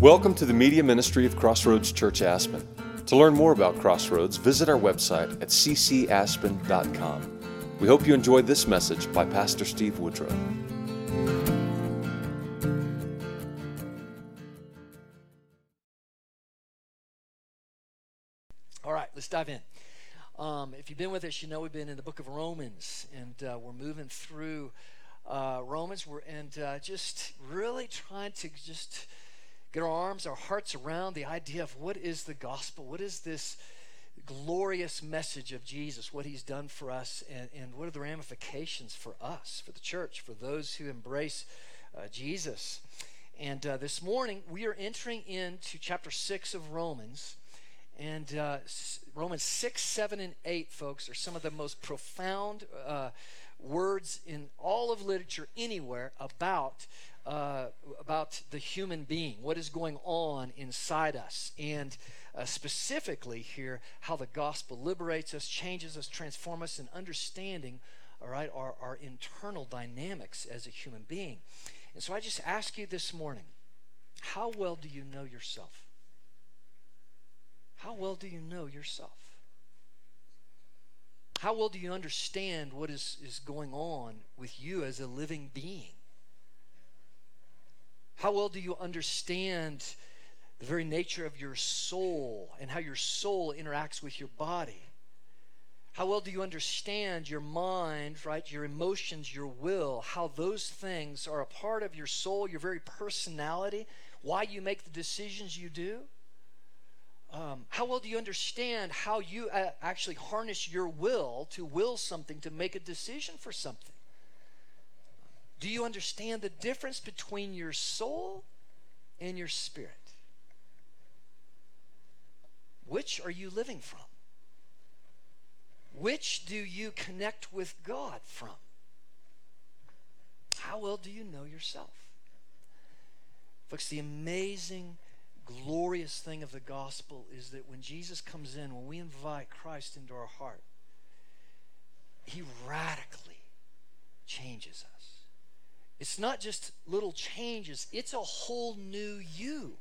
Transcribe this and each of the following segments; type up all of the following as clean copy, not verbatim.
Welcome to the media ministry of Crossroads Church Aspen. To learn more about Crossroads, visit our website at ccaspen.com. We hope you enjoyed this message by Pastor Steve Woodrow. All right, let's dive in. If you've been with us, you know we've been in the book of Romans, and we're moving through Romans, just really trying to just get our hearts around the idea of what is the gospel, what is this glorious message of Jesus, what he's done for us, and what are the ramifications for us, for the church, for those who embrace Jesus. And this morning, we are entering into chapter 6 of Romans. And Romans 6, 7, and 8, folks, are some of the most profound words in all of literature anywhere about the human being, what is going on inside us, and specifically here, how the gospel liberates us, changes us, transforms us in understanding, all right, our internal dynamics as a human being. And so I just ask you this morning, how well do you know yourself? How well do you know yourself? How well do you understand what is going on with you as a living being? How well do you understand the very nature of your soul and how your soul interacts with your body? How well do you understand your mind, right, your emotions, your will, how those things are a part of your soul, your very personality, why you make the decisions you do? How well do you understand how you actually harness your will to will something, to make a decision for something? Do you understand the difference between your soul and your spirit? Which are you living from? Which do you connect with God from? How well do you know yourself? Folks, the amazing, glorious thing of the gospel is that when Jesus comes in, when we invite Christ into our heart, he radically changes us. It's not just little changes, it's a whole new you.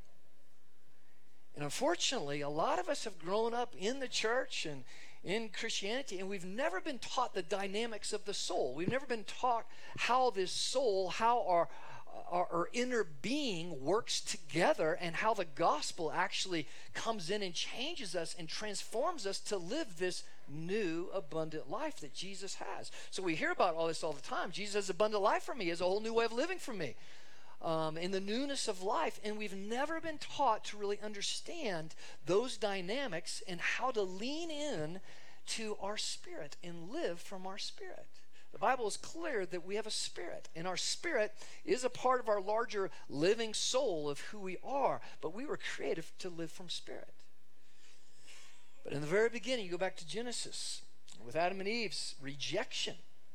And unfortunately, a lot of us have grown up in the church and in Christianity, and we've never been taught the dynamics of the soul. We've never been taught how this soul, how our inner being works together, and how the gospel actually comes in and changes us and transforms us to live this new abundant life that Jesus has. So we hear about all this all the time. Jesus has abundant life for me. He has a whole new way of living for me, in the newness of life. And we've never been taught to really understand those dynamics and how to lean in to our spirit and live from our spirit. The Bible is clear that we have a spirit, and our spirit is a part of our larger living soul of who we are, but we were created to live from spirit. But in the very beginning, you go back to Genesis, with Adam and Eve's rejection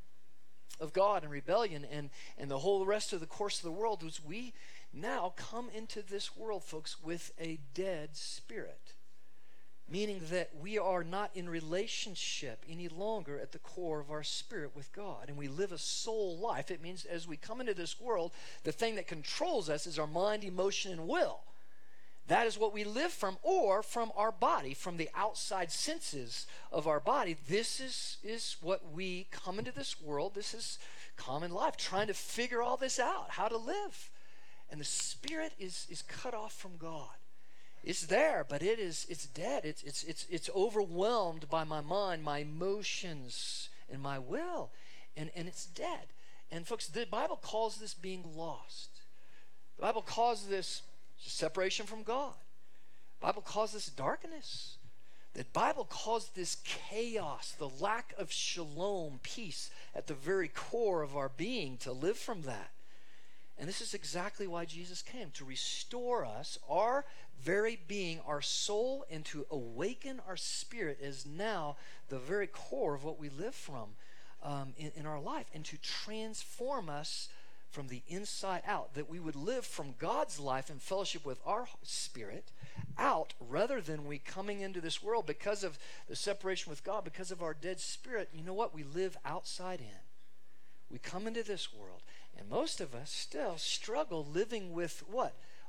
of God and rebellion, and the whole rest of the course of the world, was we now come into this world, folks, with a dead spirit. Meaning that we are not in relationship any longer at the core of our spirit with God. And we live a soul life. It means as we come into this world, the thing that controls us is our mind, emotion, and will. That is what we live from, or from our body, from the outside senses of our body. This is what we come into this world. This is common life, trying to figure all this out, how to live. And the spirit is cut off from God. It's there, but it's dead. It's overwhelmed by my mind, my emotions, and my will, and it's dead. And folks, the Bible calls this being lost. The Bible calls this separation from God. The Bible calls this darkness. The Bible calls this chaos, the lack of shalom, peace at the very core of our being, to live from that. And this is exactly why Jesus came, to restore us, our very being, our soul, and to awaken our spirit as now the very core of what we live from in our life, and to transform us from the inside out, that we would live from God's life in fellowship with our spirit out, rather than we coming into this world because of the separation with God, because of our dead spirit. You know what? We live outside in. We come into this world, and most of us still struggle living with what?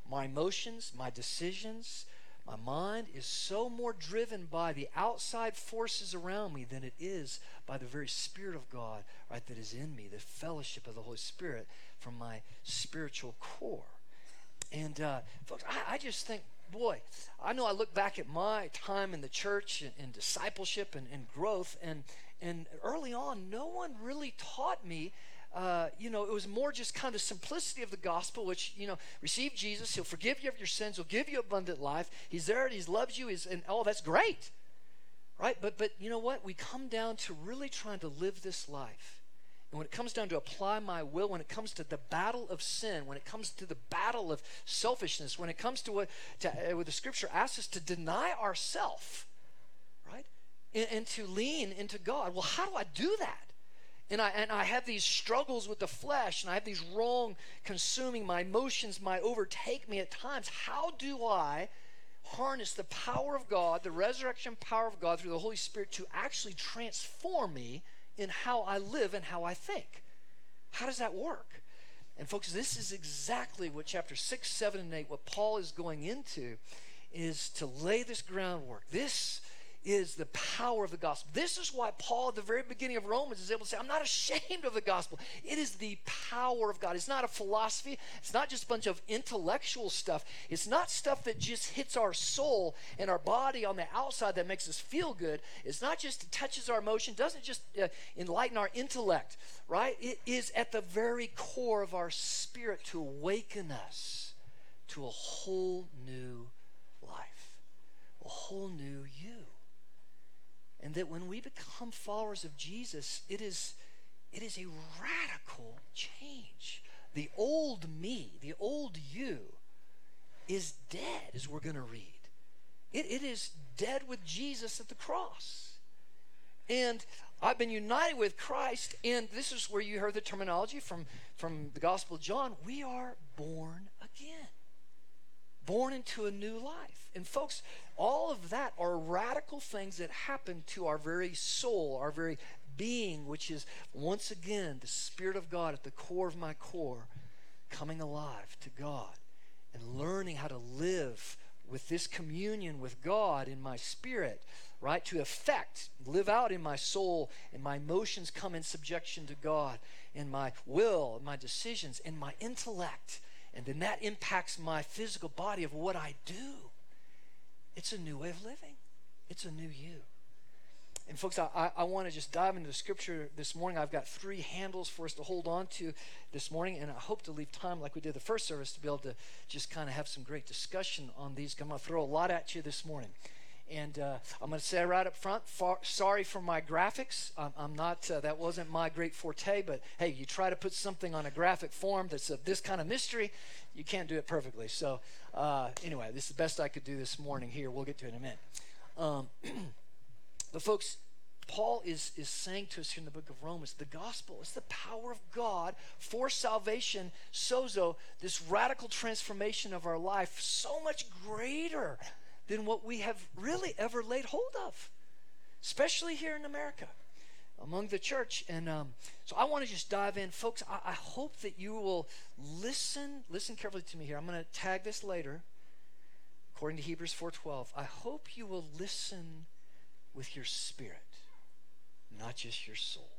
my emotions, my decisions, my mind is so more driven by the outside forces around me than it is by the very Spirit of God, right, that is in me, the fellowship of the Holy Spirit from my spiritual core. And folks, I just think, boy, I know I look back at my time in the church and discipleship and growth, and early on, no one really taught me. It was more just kind of simplicity of the gospel, which, receive Jesus, he'll forgive you of your sins, he'll give you abundant life, he's there and he loves you, and that's great, right? But you know what? We come down to really trying to live this life. And when it comes down to apply my will, when it comes to the battle of sin, when it comes to the battle of selfishness, when it comes to what the Scripture asks us to deny ourselves, right? And to lean into God. Well, how do I do that? And I have these struggles with the flesh, and I have these wrong consuming, my emotions might overtake me at times. How do I harness the power of God, the resurrection power of God through the Holy Spirit to actually transform me in how I live and how I think? How does that work? And folks, this is exactly what chapter 6, 7, and 8, what Paul is going into, is to lay this groundwork. This is the power of the gospel. This is why Paul at the very beginning of Romans is able to say, I'm not ashamed of the gospel. It is the power of God. It's not a philosophy. It's not just a bunch of intellectual stuff. It's not stuff that just hits our soul and our body on the outside that makes us feel good. It's not just it touches our emotion. It doesn't just enlighten our intellect, right? It is at the very core of our spirit to awaken us to a whole new life, a whole new you. And that when we become followers of Jesus, it is a radical change. The old me, the old you, is dead, as we're going to read. It is dead with Jesus at the cross. And I've been united with Christ, and this is where you heard the terminology from the Gospel of John. We are born again. Born into a new life. And folks, all of that are radical things that happen to our very soul, our very being, which is, once again, the Spirit of God at the core of my core, coming alive to God and learning how to live with this communion with God in my spirit, right? To live out in my soul, and my emotions come in subjection to God, and my will, and my decisions, and my intellect. And then that impacts my physical body of what I do. It's a new way of living. It's a new you. And folks, I want to just dive into the Scripture this morning. I've got 3 handles for us to hold on to this morning, and I hope to leave time like we did the first service to be able to just kind of have some great discussion on these. I'm going to throw a lot at you this morning. And I'm going to say right up front, sorry for my graphics. I'm not, that wasn't my great forte, but hey, you try to put something on a graphic form that's of this kind of mystery, you can't do it perfectly. So anyway, this is the best I could do this morning here. We'll get to it in a minute. But folks, Paul is saying to us here in the book of Romans, the gospel is the power of God for salvation, sozo, this radical transformation of our life, so much greater than what we have really ever laid hold of, especially here in America, among the church. And so I want to just dive in. Folks, I hope that you will listen carefully to me here. I'm going to tag this later, according to Hebrews 4:12. I hope you will listen with your spirit, not just your soul.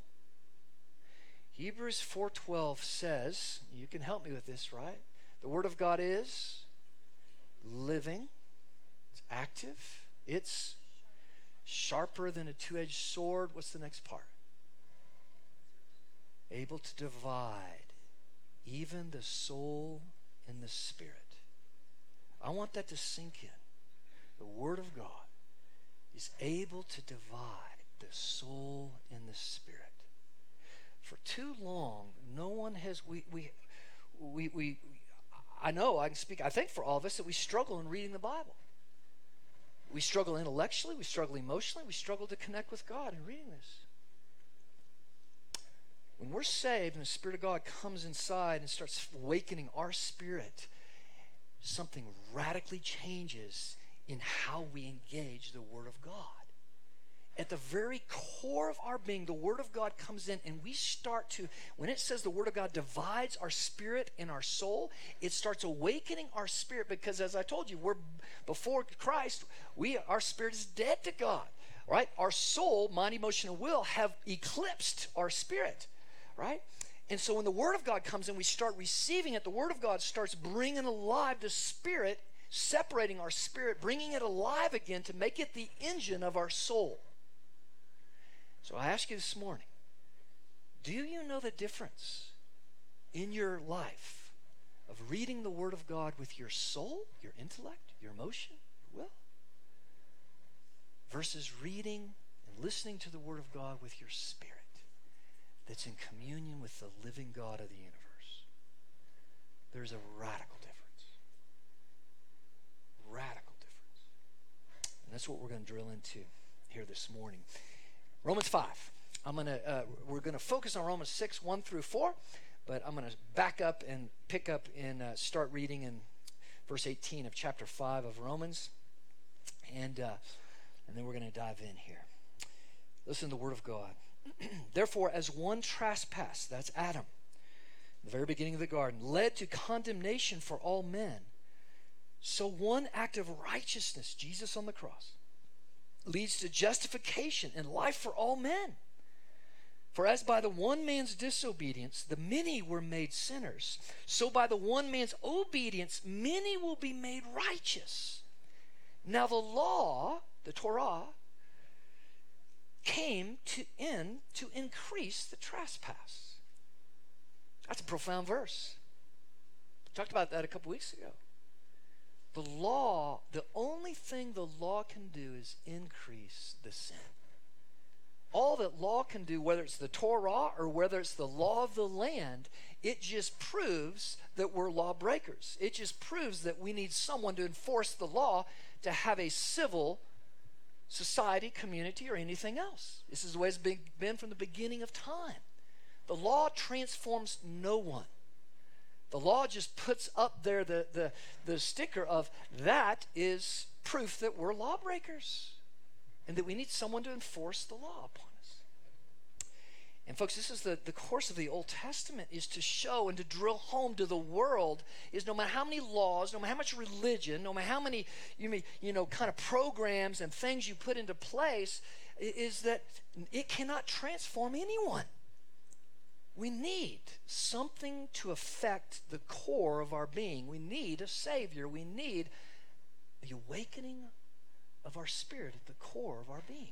Hebrews 4:12 says, you can help me with this, right? The Word of God is living, it's active, it's sharper than a 2-edged sword. What's the next part? Able to divide even the soul and the spirit. I want that to sink in. The Word of God is able to divide the soul and the spirit. For too long, no one has, I know, I can speak, I think for all of us, that we struggle in reading the Bible. We struggle intellectually, we struggle emotionally, we struggle to connect with God in reading this. When we're saved and the Spirit of God comes inside and starts awakening our spirit, something radically changes in how we engage the Word of God. at the very core of our being, the Word of God comes in, and we start to, when it says the Word of God divides our spirit and our soul, it starts awakening our spirit, because as I told you, before Christ, our spirit is dead to God, right? Our soul, mind, emotion, and will have eclipsed our spirit, right? And so when the Word of God comes in, we start receiving it. The Word of God starts bringing alive the spirit, separating our spirit, bringing it alive again to make it the engine of our soul. So I ask you this morning, do you know the difference in your life of reading the Word of God with your soul, your intellect, your emotion, your will, versus reading and listening to the Word of God with your spirit that's in communion with the living God of the universe? There's a radical difference. Radical difference. And that's what we're going to drill into here this morning. Romans 5. We're going to focus on Romans 6, 1 through 4, but I'm going to back up and pick up and start reading in verse 18 of chapter 5 of Romans, and then we're going to dive in here. Listen to the Word of God. Therefore, as one trespass, that's Adam, the very beginning of the garden, led to condemnation for all men, so one act of righteousness, Jesus on the cross, leads to justification and life for all men. For as by the one man's disobedience the many were made sinners, so by the one man's obedience many will be made righteous. Now the law, the Torah, came to increase the trespass. That's a profound verse. We talked about that a couple weeks ago. The law, the only thing the law can do is increase the sin. All that law can do, whether it's the Torah or whether it's the law of the land, it just proves that we're lawbreakers. It just proves that we need someone to enforce the law to have a civil society, community, or anything else. This is the way it's been from the beginning of time. The law transforms no one. The law just puts up there the sticker of that is proof that we're lawbreakers and that we need someone to enforce the law upon us. And folks, this is the course of the Old Testament, is to show and to drill home to the world is no matter how many laws, no matter how much religion, no matter how many kind of programs and things you put into place, is that it cannot transform anyone. We need something to affect the core of our being. We need a Savior. We need the awakening of our spirit at the core of our being.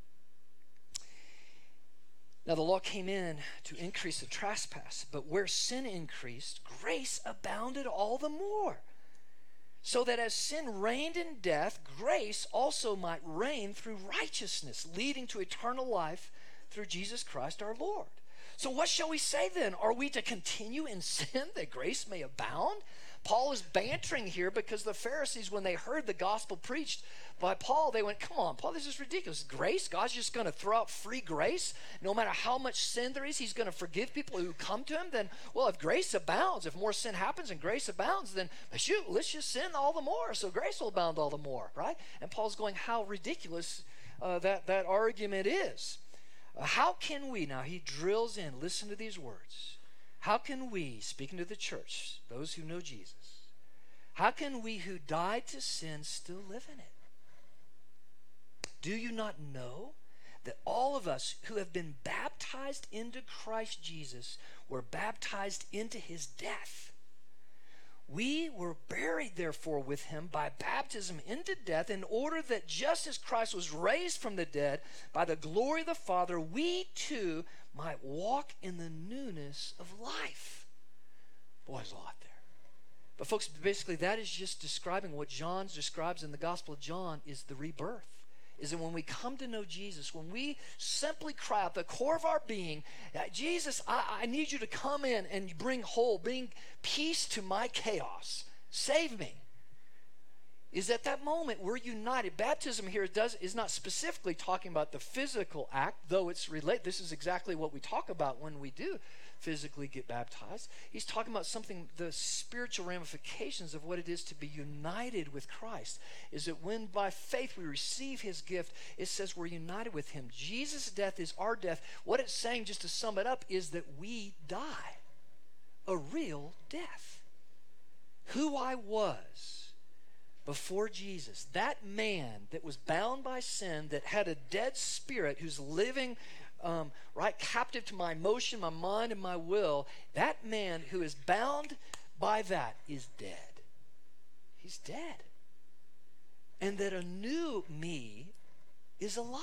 Now, the law came in to increase the trespass, but where sin increased, grace abounded all the more. So that as sin reigned in death, grace also might reign through righteousness, leading to eternal life through Jesus Christ our Lord. So what shall we say then? Are we to continue in sin that grace may abound? Paul is bantering here because the Pharisees, when they heard the gospel preached by Paul, they went, come on, Paul, this is ridiculous. Grace? God's just going to throw out free grace? No matter how much sin there is, he's going to forgive people who come to him? Then, well, if grace abounds, if more sin happens and grace abounds, then shoot, let's just sin all the more, so grace will abound all the more, right? And Paul's going, how ridiculous that argument is. How can we, now he drills in, listen to these words. How can we, speaking to the church, those who know Jesus, how can we who died to sin still live in it? Do you not know that all of us who have been baptized into Christ Jesus were baptized into his death? We were buried, therefore, with him by baptism into death, in order that just as Christ was raised from the dead by the glory of the Father, we too might walk in the newness of life. Boy, there's a lot there. But folks, basically that is just describing what John describes in the Gospel of John is the rebirth. Is that when we come to know Jesus, when we simply cry out the core of our being, Jesus, I need you to come in and bring peace to my chaos. Save me. is at that moment we're united. Baptism here is not specifically talking about the physical act, though it's related. This is exactly what we talk about when we do physically get baptized. He's talking about something, the spiritual ramifications of what it is to be united with Christ. Is that when by faith we receive his gift, it says we're united with him. Jesus' death is our death. What it's saying, just to sum it up, is that we die a real death. Who I was before Jesus, that man that was bound by sin, that had a dead spirit, who's living right captive to my emotion, my mind, and my will, that man who is bound by that is dead. He's dead. And that a new me is alive.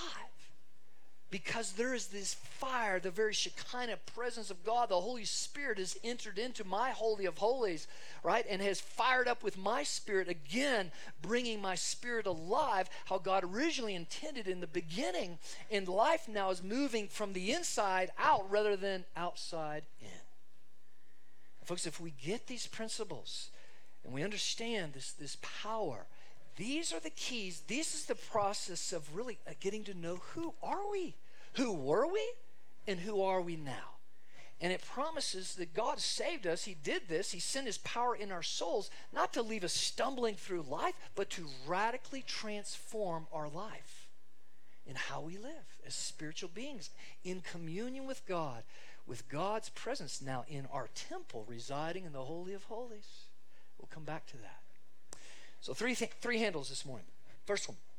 Because there is this fire, the very Shekinah presence of God, the Holy Spirit has entered into my Holy of Holies, right? And has fired up with my spirit again, bringing my spirit alive, how God originally intended in the beginning. And life now is moving from the inside out rather than outside in. Folks, if we get these principles and we understand this power, these are the keys. This is the process of really getting to know who are we, who were we, and who are we now. And it promises that God saved us. He did this. He sent his power in our souls, not to leave us stumbling through life, but to radically transform our life in how we live as spiritual beings, in communion with God, with God's presence now in our temple, residing in the Holy of Holies. We'll come back to that. So three handles this morning. First one.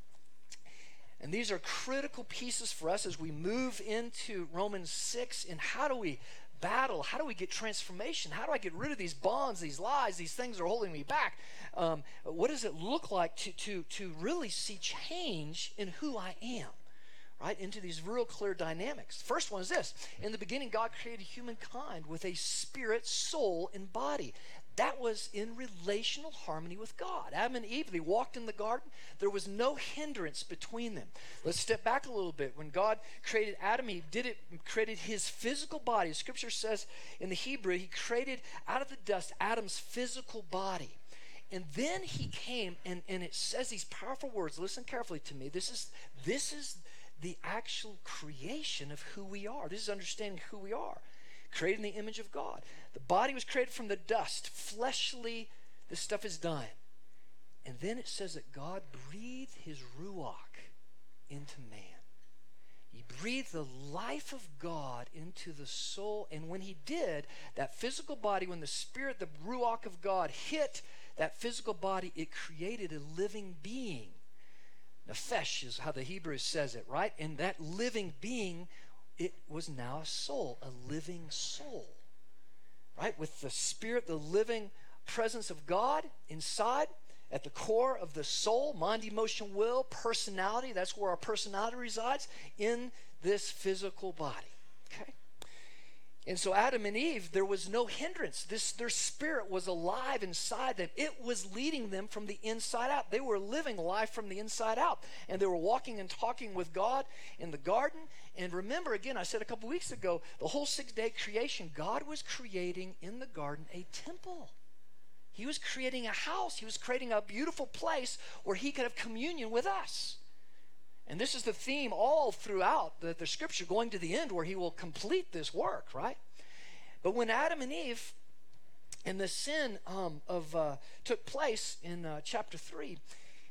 And these are critical pieces for us as we move into Romans 6. And how do we battle? How do we get transformation? How do I get rid of these bonds, these lies, these things that are holding me back? What does it look like to really see change in who I am? Right? Into these real clear dynamics. First one is this. In the beginning, God created humankind with a spirit, soul, and body. That was in relational harmony with God. Adam and Eve, they walked in the garden. There was no hindrance between them. Let's step back a little bit. When God created Adam, he created his physical body. Scripture says in the Hebrew, he created out of the dust Adam's physical body. And then he came, and it says these powerful words. Listen carefully to me. This is the actual creation of who we are. This is understanding who we are. Created in the image of God. The body was created from the dust. Fleshly, this stuff is done. And then it says that God breathed his ruach into man. He breathed the life of God into the soul. And when he did, that physical body, when the spirit, the ruach of God hit that physical body, it created a living being. Nefesh is how the Hebrew says it, right? And that living being, it was now a soul, a living soul, right? With the spirit, the living presence of God inside, at the core of the soul, mind, emotion, will, personality. That's where our personality resides, in this physical body, okay? And so Adam and Eve, there was no hindrance. Their spirit was alive inside them. It was leading them from the inside out. They were living life from the inside out. And they were walking and talking with God in the garden. And remember, again, I said a couple weeks ago, the whole 6-day creation, God was creating in the garden a temple. He was creating a house. He was creating a beautiful place where he could have communion with us. And this is the theme all throughout the scripture, going to the end where he will complete this work, right? But when Adam and Eve and the sin took place in chapter 3,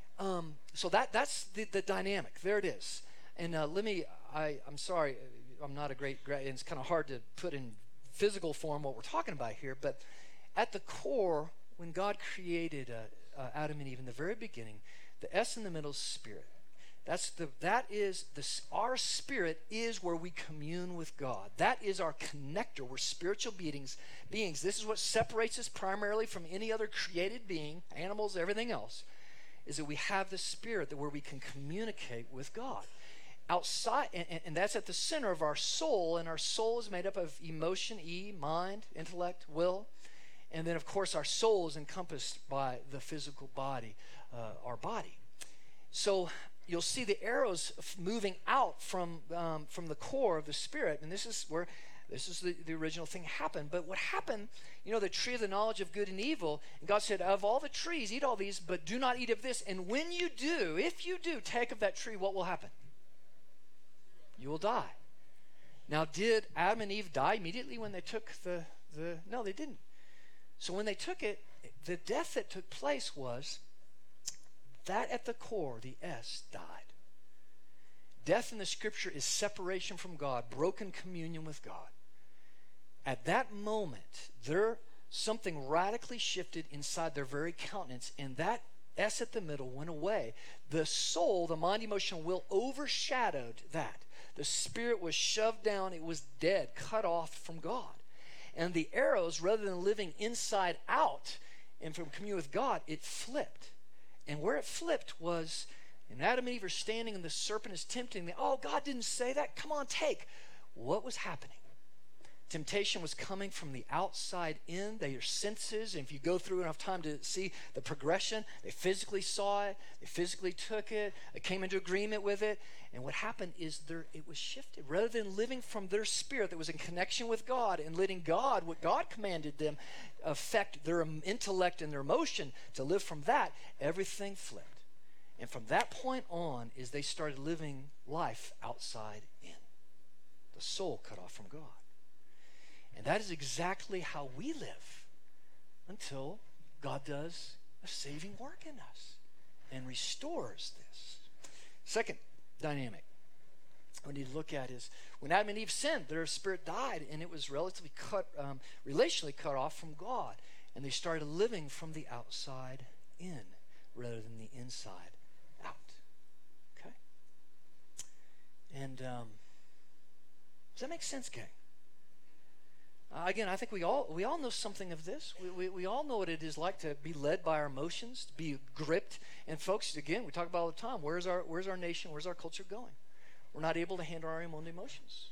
so that's the dynamic. There it is. And I'm sorry, I'm not a great, and it's kind of hard to put in physical form what we're talking about here, but at the core, when God created Adam and Eve in the very beginning, the S in the middle is spirit. Our spirit is where we commune with God. That is our connector. We're spiritual beings. This is what separates us primarily from any other created being, animals, everything else, is that we have the spirit where we can communicate with God. Outside, and that's at the center of our soul, and our soul is made up of emotion, mind, intellect, will, and then of course our soul is encompassed by the physical body, our body. So you'll see the arrows moving out from the core of the spirit, and this is where This is the original thing happened. But what happened, the tree of the knowledge of good and evil, and God said, of all the trees, eat all these, but do not eat of this. And when you do, if you do take of that tree, what will happen? You will die. Now, did Adam and Eve die immediately when they took the no, they didn't. So when they took it, the death that took place was that at the core, the S died. Death in the scripture is separation from God, broken communion with God. At that moment, something radically shifted inside their very countenance, and that S at the middle went away. The soul, the mind, emotion, will overshadowed that. The spirit was shoved down. It was dead, cut off from God. And the arrows, rather than living inside out and from communion with God, it flipped. And where it flipped was, and Adam and Eve are standing and the serpent is tempting them. Oh, God didn't say that. Come on, take. What was happening? Temptation was coming from the outside in. Their senses, and if you go through enough time to see the progression, they physically saw it, they physically took it, they came into agreement with it. And what happened is it was shifted. Rather than living from their spirit that was in connection with God and letting God, what God commanded them, affect their intellect and their emotion to live from that, everything flipped. And from that point on is they started living life outside in. The soul cut off from God. And that is exactly how we live until God does a saving work in us and restores this. Second dynamic we need to look at is when Adam and Eve sinned, their spirit died, and it was relatively relationally cut off from God. And they started living from the outside in rather than the inside out. Okay? And does that make sense, gang? Again, I think we all know something of this. We all know what it is like to be led by our emotions, to be gripped. And folks, again, we talk about all the time. Where's our nation? Where's our culture going? We're not able to handle our own emotions.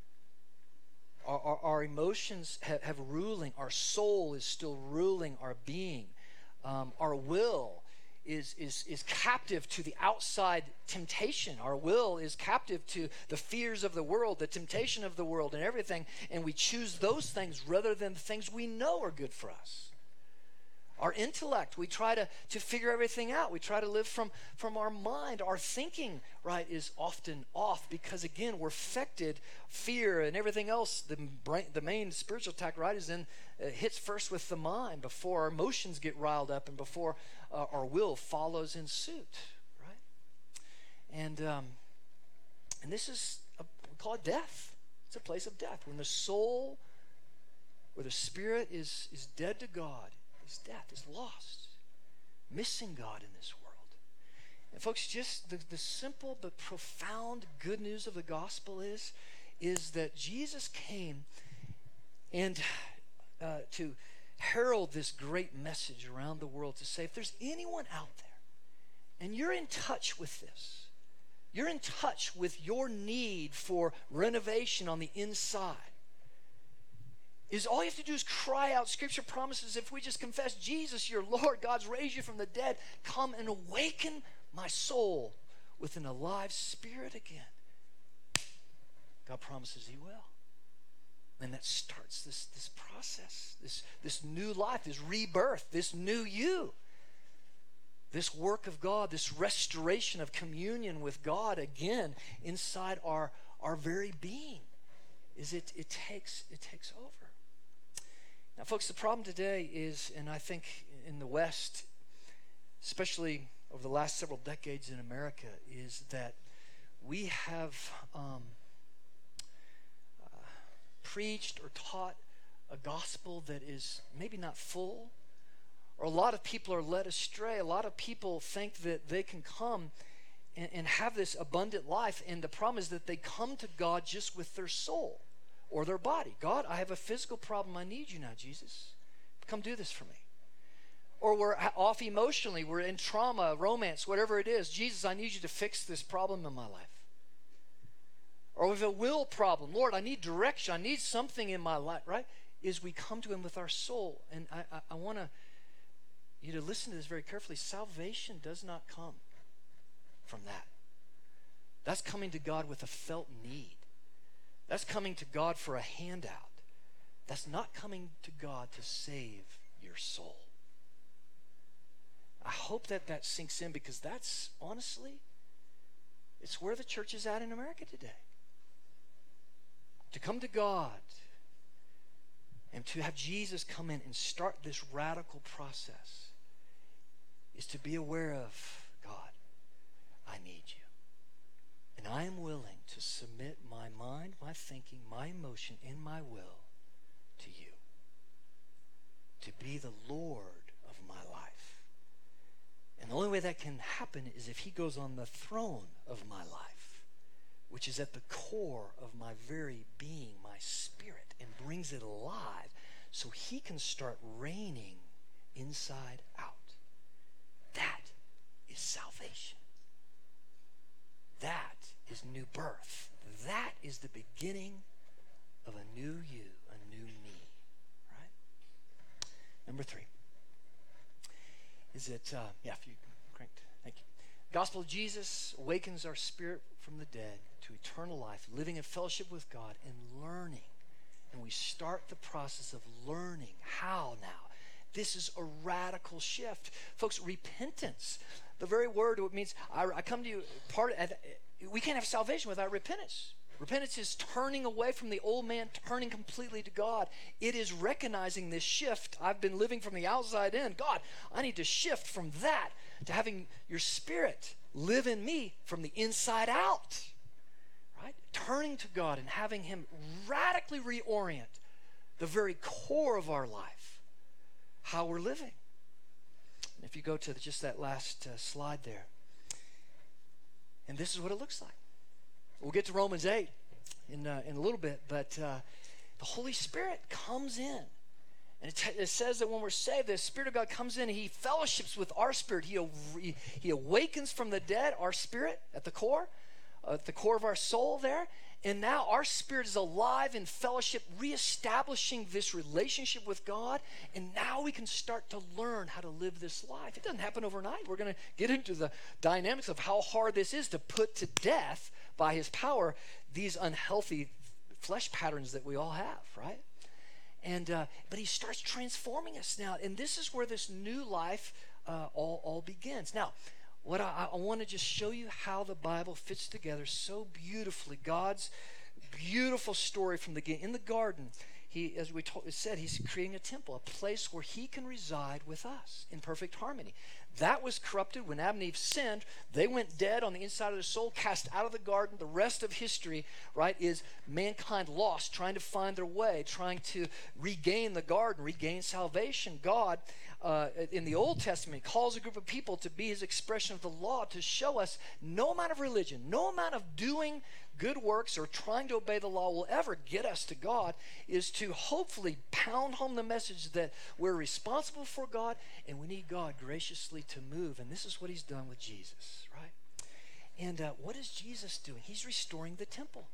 Our emotions have ruling. Our soul is still ruling our being. Our will is captive to the outside temptation. Our will is captive to the fears of the world, the temptation of the world, and everything. And we choose those things rather than the things we know are good for us. Our intellect, we try to figure everything out. We try to live from our mind. Our thinking, right, is often off because, again, we're affected. Fear and everything else, the main spiritual attack, right, is hits first with the mind before our emotions get riled up and before our will follows in suit, right? And this is, we call it death. It's a place of death. When the soul, where the spirit is dead to God, is death, is lost, missing God in this world. And folks, just the simple but profound good news of the gospel is that Jesus came and to herald this great message around the world to say, if there's anyone out there and you're in touch with this, you're in touch with your need for renovation on the inside, is all you have to do is cry out. Scripture promises if we just confess Jesus, your Lord, God's raised you from the dead, come and awaken my soul with an alive spirit again. God promises he will. And that starts this process, this new life, this rebirth, this new you. This work of God, this restoration of communion with God again inside our very being. It takes over. Now, folks, the problem today is, and I think in the West, especially over the last several decades in America, is that we have preached or taught a gospel that is maybe not full, or a lot of people are led astray. A lot of people think that they can come and have this abundant life, and the problem is that they come to God just with their soul or their body. God, I have a physical problem. I need you now, Jesus. Come do this for me. Or we're off emotionally. We're in trauma, romance, whatever it is. Jesus, I need you to fix this problem in my life. Or we have a will problem. Lord, I need direction. I need something in my life, right? Is we come to him with our soul. And I want you to listen to this very carefully. Salvation does not come from that. That's coming to God with a felt need. That's coming to God for a handout. That's not coming to God to save your soul. I hope that sinks in, because that's, honestly, it's where the church is at in America today. To come to God and to have Jesus come in and start this radical process is to be aware of, God, I need you. And I am willing to submit my mind, my thinking, my emotion, and my will to you. To be the Lord of my life. And the only way that can happen is if he goes on the throne of my life, which is at the core of my very being, my spirit, and brings it alive so he can start reigning inside out. That is salvation. That is new birth. That is the beginning of a new you, a new me. Right? Number 3 is that, if you cranked, thank you. Gospel of Jesus awakens our spirit from the dead to eternal life, living in fellowship with God and learning. And we start the process of learning how now. This is a radical shift. Folks, repentance, the very word, it means I come to you, we can't have salvation without repentance. Repentance is turning away from the old man, turning completely to God. It is recognizing this shift. I've been living from the outside in. God, I need to shift from that to having your spirit live in me from the inside out. Right? Turning to God and having him radically reorient the very core of our life, how we're living. And if you go to just that last slide there, and this is what it looks like. We'll get to Romans 8 in a little bit, but the Holy Spirit comes in. And it says that when we're saved, the Spirit of God comes in and he fellowships with our spirit. He awakens from the dead our spirit at the core of our soul there. And now our spirit is alive in fellowship, reestablishing this relationship with God. And now we can start to learn how to live this life. It doesn't happen overnight. We're going to get into the dynamics of how hard this is to put to death by his power these unhealthy flesh patterns that we all have, right? And but he starts transforming us now. And this is where this new life all begins. Now, what I want to just show you how the Bible fits together so beautifully. God's beautiful story from the beginning. In the garden, he, as we said, he's creating a temple, a place where he can reside with us in perfect harmony. That was corrupted when Adam and Eve sinned. They went dead on the inside of their soul, cast out of the garden. The rest of history, right, is mankind lost, trying to find their way, trying to regain the garden, regain salvation. God, in the Old Testament, calls a group of people to be his expression of the law, to show us no amount of religion, no amount of doing good works or trying to obey the law will ever get us to God, is to hopefully pound home the message that we're responsible for God and we need God graciously to move. And this is what he's done with Jesus, right? And what is Jesus doing? He's restoring the temple.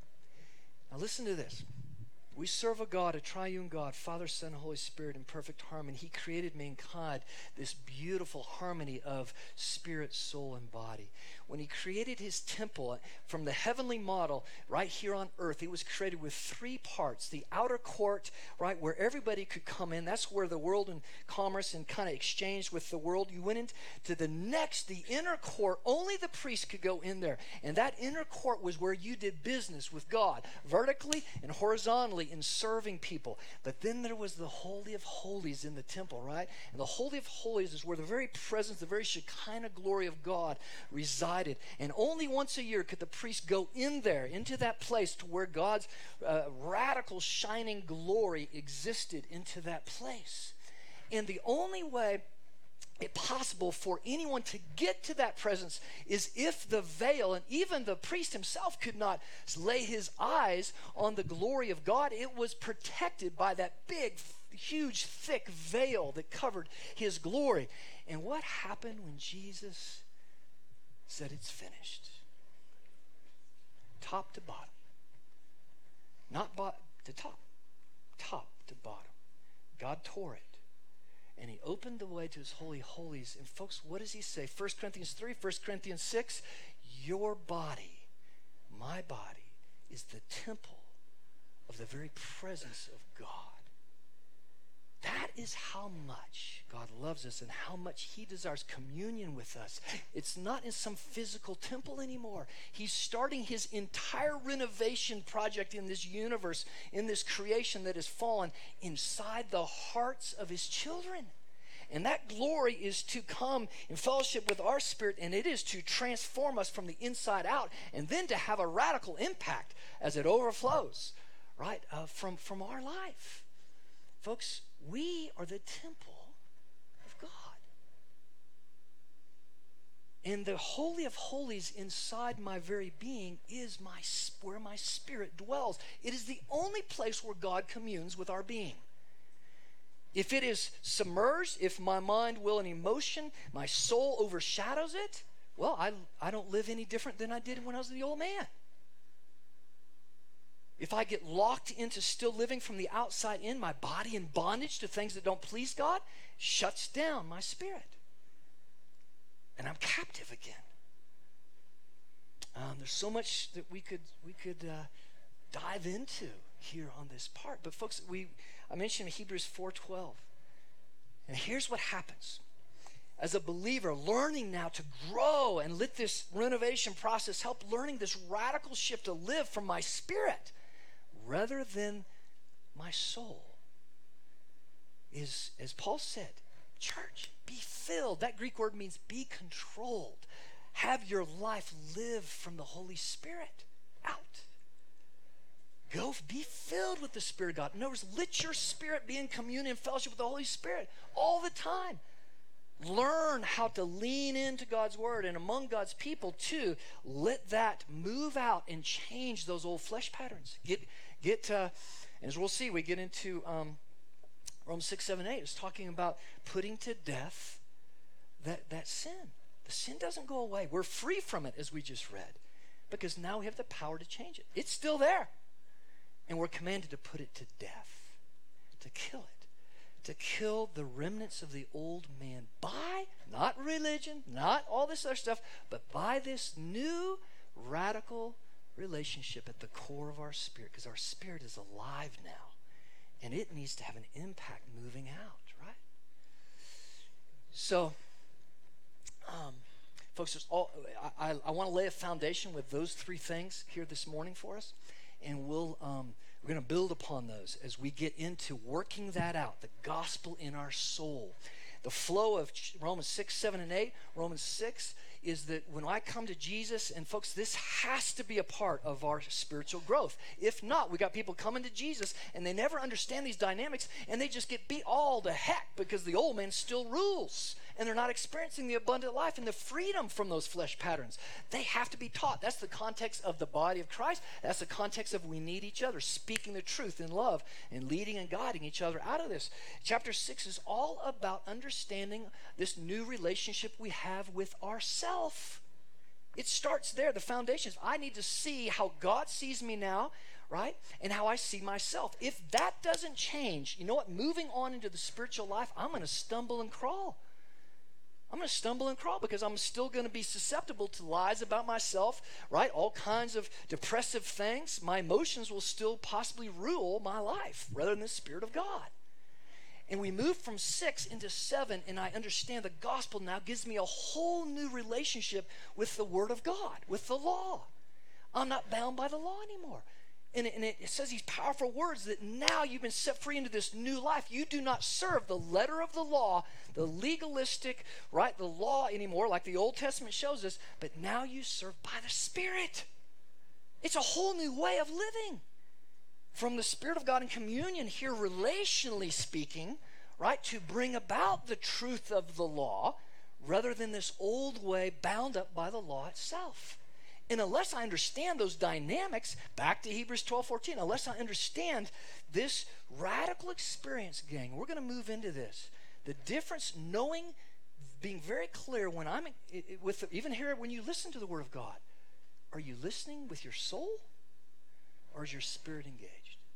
Now listen to this. We serve a God, a triune God, Father, Son, and Holy Spirit in perfect harmony. He created mankind, this beautiful harmony of spirit, soul, and body. When he created his temple from the heavenly model right here on earth, it was created with 3 parts. The outer court, right, where everybody could come in. That's where the world and commerce and kind of exchanged with the world. You went into the inner court. Only the priest could go in there. And that inner court was where you did business with God, vertically and horizontally in serving people. But then there was the Holy of Holies in the temple, right? And the Holy of Holies is where the very presence, the very Shekinah glory of God resided. And only once a year could the priest go in there, into that place to where God's radical shining glory existed, into that place. And the only way it possible for anyone to get to that presence is if the veil, and even the priest himself could not lay his eyes on the glory of God. It was protected by that big, huge, thick veil that covered his glory. And what happened when Jesus said it's finished? Top to bottom. Not to top. Top to bottom. God tore it. And he opened the way to his holy holies. And folks, what does he say? 1 Corinthians 3, 1 Corinthians 6, your body, my body, is the temple of the very presence of God. That is how much God loves us and how much he desires communion with us. It's not in some physical temple anymore. He's starting his entire renovation project in this universe, in this creation that has fallen, inside the hearts of his children. And that glory is to come in fellowship with our spirit, and it is to transform us from the inside out, and then to have a radical impact as it overflows, right, from our life. Folks, we are the temple of God. And the Holy of Holies inside my very being is where my spirit dwells. It is the only place where God communes with our being. If it is submerged, if my mind, will, and emotion, my soul overshadows it, well, I don't live any different than I did when I was the old man. If I get locked into still living from the outside in, my body in bondage to things that don't please God, shuts down my spirit. And I'm captive again. There's so much that we could dive into here on this part. But folks, I mentioned Hebrews 4:12. And here's what happens. As a believer, learning now to grow and let this renovation process help learning this radical shift to live from my spirit rather than my soul is, as Paul said, church, be filled. That Greek word means be controlled. Have your life live from the Holy Spirit out. Go be filled with the Spirit of God. In other words, let your spirit be in communion and fellowship with the Holy Spirit all the time. Learn how to lean into God's word, and among God's people too, let that move out and change those old flesh patterns. As we'll see, we get into Romans 6, 7, 8. It's talking about putting to death that sin. The sin doesn't go away. We're free from it, as we just read, because now we have the power to change it. It's still there. And we're commanded to put it to death, to kill it, to kill the remnants of the old man by, not religion, not all this other stuff, but by this new radical relationship at the core of our spirit, because our spirit is alive now, and it needs to have an impact moving out, right? So, folks, I want to lay a foundation with those three things here this morning for us, and we're going to build upon those as we get into working that out, the gospel in our soul. The flow of Romans 6, 7, and 8, Romans 6 is that when I come to Jesus, and folks, this has to be a part of our spiritual growth. If not, we got people coming to Jesus and they never understand these dynamics, and they just get beat all to heck because the old man still rules, and they're not experiencing the abundant life and the freedom from those flesh patterns. They have to be taught. That's the context of the body of Christ. That's the context of we need each other, speaking the truth in love and leading and guiding each other out of this. Chapter 6 is all about understanding this new relationship we have with ourself. It starts there. The foundation is I need to see how God sees me now, right? And how I see myself. If that doesn't change, you know what? Moving on into the spiritual life, I'm going to stumble and crawl. I'm going to stumble and crawl because I'm still going to be susceptible to lies about myself, right? All kinds of depressive things. My emotions will still possibly rule my life rather than the Spirit of God. And we move from 6 into 7, and I understand the gospel now gives me a whole new relationship with the Word of God, with the law. I'm not bound by the law anymore. And it says these powerful words that now you've been set free into this new life. You do not serve the letter of the law, the legalistic, right, the law anymore, like the Old Testament shows us, but now you serve by the Spirit. It's a whole new way of living. From the Spirit of God in communion here, relationally speaking, right, to bring about the truth of the law rather than this old way bound up by the law itself. And unless I understand those dynamics, back to Hebrews 12:14, unless I understand this radical experience, gang, we're going to move into this. The difference, knowing, being very clear when I'm, even here when you listen to the Word of God, are you listening with your soul or is your spirit engaged?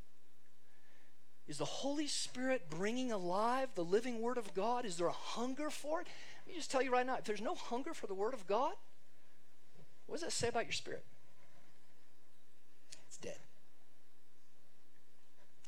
Is the Holy Spirit bringing alive the living Word of God? Is there a hunger for it? Let me just tell you right now, if there's no hunger for the Word of God, what does that say about your spirit? It's dead.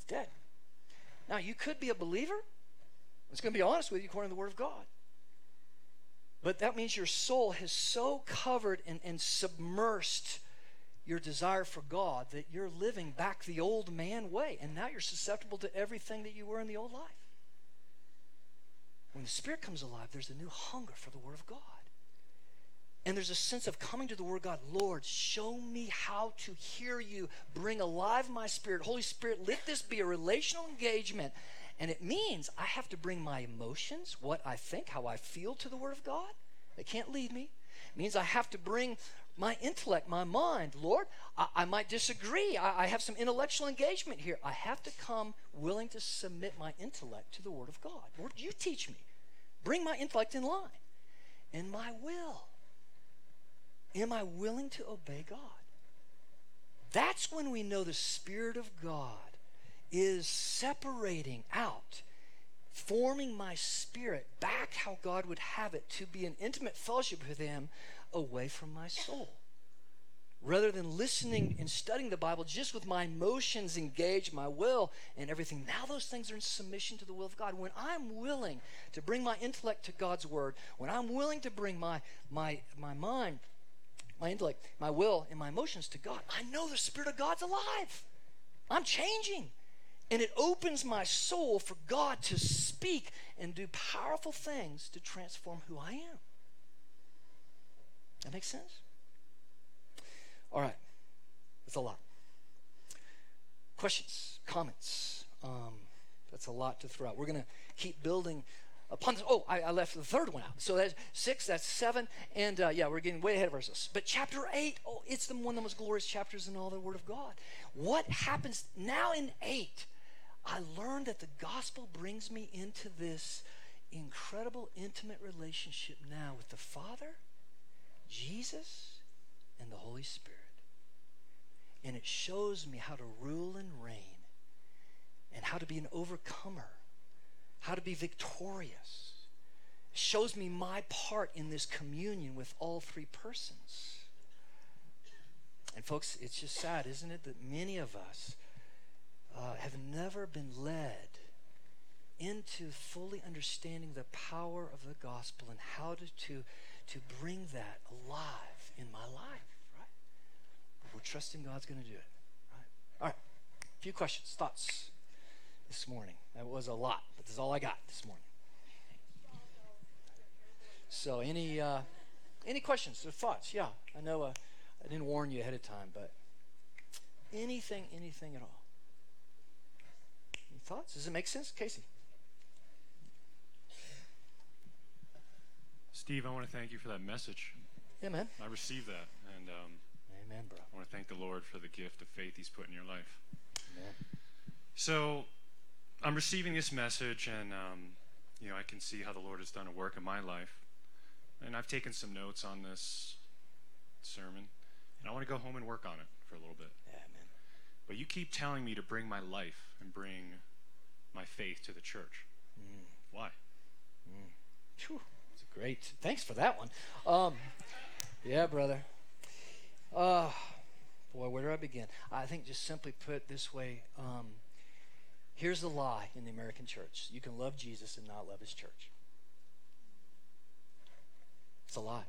It's dead. Now, you could be a believer. It's going to be honest with you according to the Word of God. But that means your soul has so covered and submersed your desire for God that you're living back the old man way. And now you're susceptible to everything that you were in the old life. When the Spirit comes alive, there's a new hunger for the Word of God. And there's a sense of coming to the Word of God. Lord, show me how to hear you. Bring alive my spirit. Holy Spirit, let this be a relational engagement. And it means I have to bring my emotions, what I think, how I feel to the Word of God. They can't lead me. It means I have to bring my intellect, my mind. Lord, I might disagree. I have some intellectual engagement here. I have to come willing to submit my intellect to the Word of God. Lord, you teach me. Bring my intellect in line. And my will. Am I willing to obey God? That's when we know the Spirit of God is separating out, forming my spirit back how God would have it, to be in intimate fellowship with Him away from my soul. Rather than listening and studying the Bible just with my emotions engaged, my will and everything. Now those things are in submission to the will of God. When I'm willing to bring my intellect to God's Word, when I'm willing to bring my mind, my intellect, my will, and my emotions to God, I know the Spirit of God's alive. I'm changing. And it opens my soul for God to speak and do powerful things to transform who I am. That makes sense? All right. That's a lot. Questions, comments. That's a lot to throw out. We're going to keep building upon this. Oh, I left the third one out. So that's 6, that's 7. And we're getting way ahead of ourselves. But chapter 8, it's one of the most glorious chapters in all the Word of God. What happens now in 8? I learned that the gospel brings me into this incredible, intimate relationship now with the Father, Jesus, and the Holy Spirit. And it shows me how to rule and reign, and how to be an overcomer, how to be victorious. It shows me my part in this communion with all three persons. And folks, it's just sad, isn't it, that many of us have never been led into fully understanding the power of the gospel and how to bring that alive in my life, right? But we're trusting God's going to do it, right? All right, a few questions, thoughts this morning. That was a lot, but this is all I got this morning. So any questions or thoughts? Yeah, I know I didn't warn you ahead of time, but anything at all. Any thoughts? Does it make sense? Casey? Steve, I want to thank you for that message. Yeah, man. I received that, and amen, bro. I want to thank the Lord for the gift of faith He's put in your life. Amen. So I'm receiving this message, and I can see how the Lord has done a work in my life. And I've taken some notes on this sermon, and I want to go home and work on it for a little bit. Yeah, man. But you keep telling me to bring my life and bring my faith to the church. Why? Whew. It's great. Thanks for that one. Yeah, brother. Boy, where do I begin? I think just simply put this way, here's the lie in the American church. You can love Jesus and not love His church. It's a lie.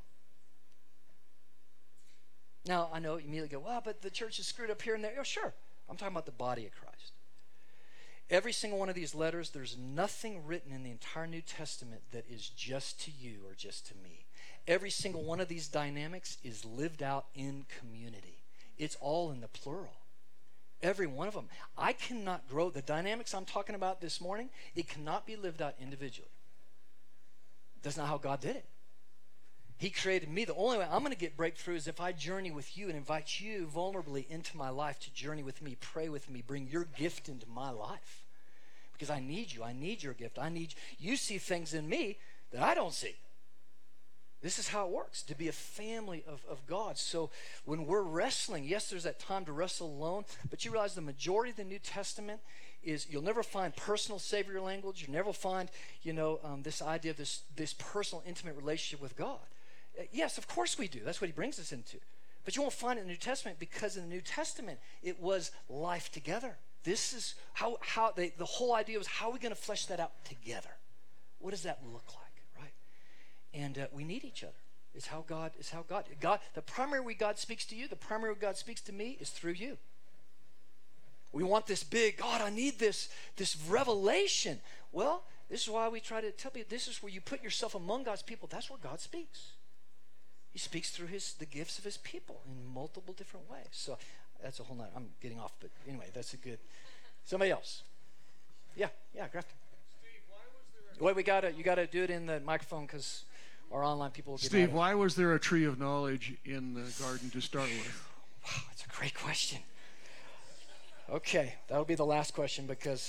Now, I know you immediately go, well, but the church is screwed up here and there. Oh, sure. I'm talking about the body of Christ. Every single one of these letters, there's nothing written in the entire New Testament that is just to you or just to me. Every single one of these dynamics is lived out in community. It's all in the plural. Every one of them. I cannot grow. The dynamics I'm talking about this morning, it cannot be lived out individually. That's not how God did it. He created me. The only way I'm going to get breakthrough is if I journey with you and invite you vulnerably into my life to journey with me, pray with me, bring your gift into my life. Because I need you. I need your gift. You see things in me that I don't see. This is how it works, to be a family of God. So when we're wrestling, yes, there's that time to wrestle alone, but you realize the majority of the New Testament is, you'll never find personal Savior language. You'll never find, this idea of this personal, intimate relationship with God. Yes, of course we do. That's what He brings us into. But you won't find it in the New Testament, because in the New Testament, it was life together, this is the whole idea was, how are we going to flesh that out together? What does that look like, right? And we need each other. It's how God, the primary way God speaks to you, the primary way God speaks to me is through you. We want this big, God, I need this revelation. Well, this is why we try to tell people, this is where you put yourself among God's people. That's where God speaks. He speaks through the gifts of his people in multiple different ways. So that's a whole nother, I'm getting off, but anyway, that's a good, somebody else. Yeah, Grafton. Steve, why was there Wait, you gotta do it in the microphone because our online people will get Steve, why was there a tree of knowledge in the garden to start with? Wow, that's a great question. Okay, that'll be the last question because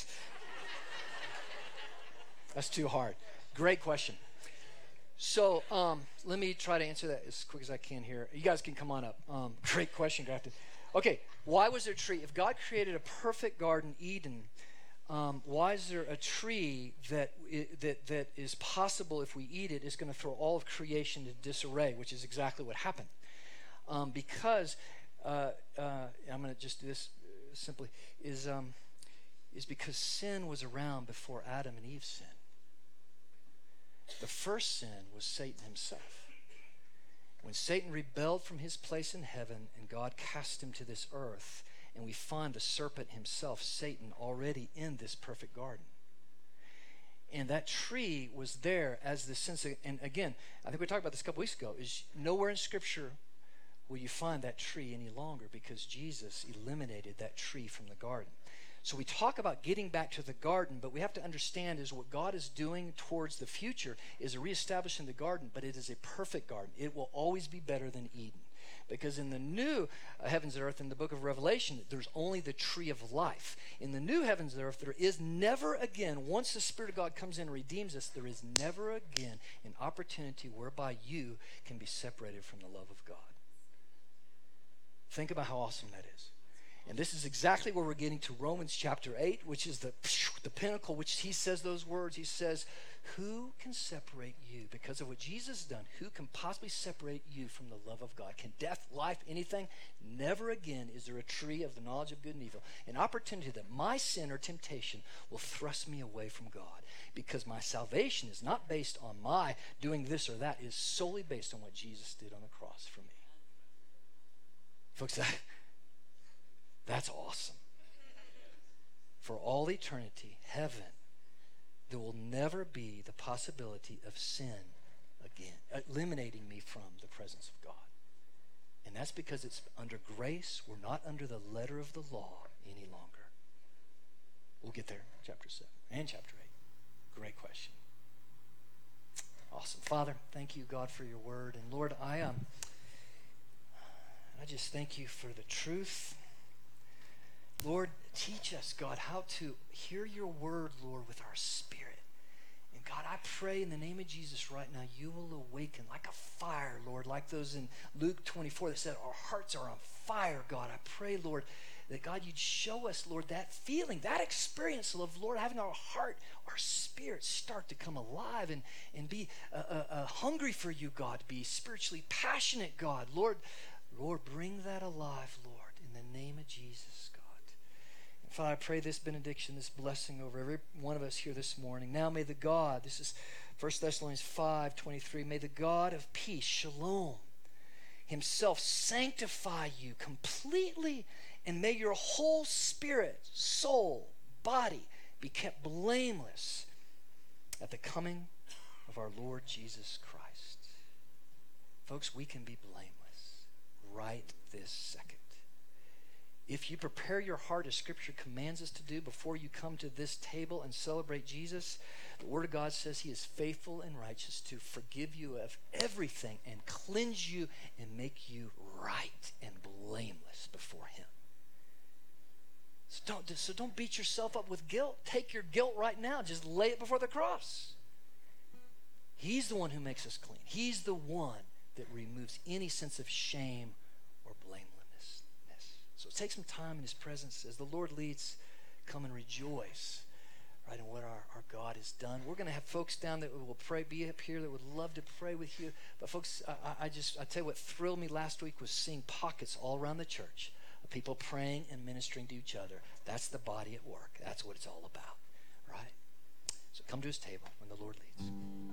that's too hard. Great question. So let me try to answer that as quick as I can here. You guys can come on up. Great question, Grafton. Okay, why was there a tree? If God created a perfect garden, Eden, why is there a tree that is possible if we eat it is going to throw all of creation into disarray, which is exactly what happened. Because I'm going to just do this simply, is because sin was around before Adam and Eve sinned. The first sin was Satan himself. When Satan rebelled from his place in heaven and God cast him to this earth, and we find the serpent himself, Satan, already in this perfect garden. And that tree was there as the sense of, and again, I think we talked about this a couple weeks ago, is nowhere in Scripture will you find that tree any longer because Jesus eliminated that tree from the garden. So we talk about getting back to the garden, but we have to understand is what God is doing towards the future is reestablishing the garden, but it is a perfect garden. It will always be better than Eden. Because in the new heavens and earth, in the book of Revelation, there's only the tree of life. In the new heavens and earth, there is never again, once the Spirit of God comes in and redeems us, there is never again an opportunity whereby you can be separated from the love of God. Think about how awesome that is. And this is exactly where we're getting to Romans chapter 8, which is the pinnacle, which he says those words. He says, who can separate you? Because of what Jesus has done, who can possibly separate you from the love of God? Can death, life, anything? Never again is there a tree of the knowledge of good and evil, an opportunity that my sin or temptation will thrust me away from God. Because my salvation is not based on my doing this or that. It is solely based on what Jesus did on the cross for me. Folks, that's awesome. For all eternity, heaven, there will never be the possibility of sin again, eliminating me from the presence of God. And that's because it's under grace. We're not under the letter of the law any longer. We'll get there, chapter 7 and chapter 8. Great question. Awesome. Father, thank you, God, for your word. And Lord, I just thank you for the truth. Lord, teach us, God, how to hear your word, Lord, with our spirit. And God, I pray in the name of Jesus right now, you will awaken like a fire, Lord, like those in Luke 24 that said our hearts are on fire, God. I pray, Lord, that God, you'd show us, Lord, that feeling, that experience of, Lord, having our heart, our spirit start to come alive and be hungry for you, God, be spiritually passionate, God. Lord, bring that alive, Lord, in the name of Jesus, God. And Father, I pray this benediction, this blessing over every one of us here this morning. Now may the God, this is 1 Thessalonians 5:23, may the God of peace, shalom, himself sanctify you completely, and may your whole spirit, soul, body be kept blameless at the coming of our Lord Jesus Christ. Folks, we can be blameless right this second. If you prepare your heart as Scripture commands us to do before you come to this table and celebrate Jesus, the Word of God says he is faithful and righteous to forgive you of everything and cleanse you and make you right and blameless before him. So don't beat yourself up with guilt. Take your guilt right now. Just lay it before the cross. He's the one who makes us clean. He's the one that removes any sense of shame or blamelessness. So take some time in his presence. As the Lord leads, come and rejoice, right, in what our God has done. We're going to have folks down that will pray, be up here that would love to pray with you. But folks, I tell you what thrilled me last week was seeing pockets all around the church People praying and ministering to each other. That's the body at work. That's what it's all about, right? So come to his table when the Lord leads.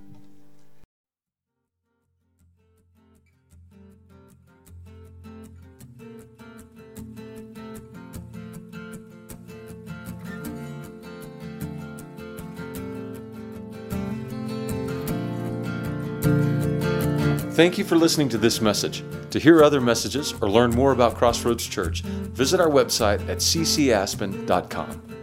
Thank you for listening to this message. To hear other messages or learn more about Crossroads Church, visit our website at ccaspen.com.